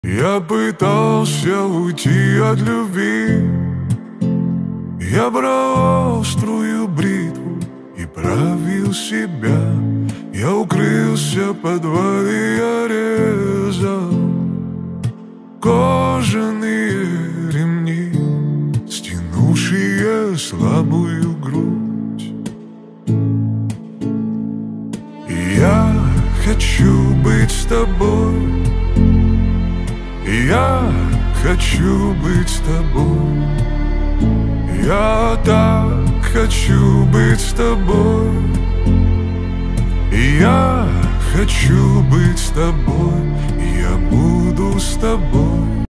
Я пытался уйти от любви. Я брал острую бритву и правил себя. Я укрылся в подвале, я резал кожаные ремни, стянувшие слабую грудь. И я хочу быть с тобой. Я хочу быть с тобой. Я так хочу быть с тобой. Я хочу быть с тобой. Я буду с тобой.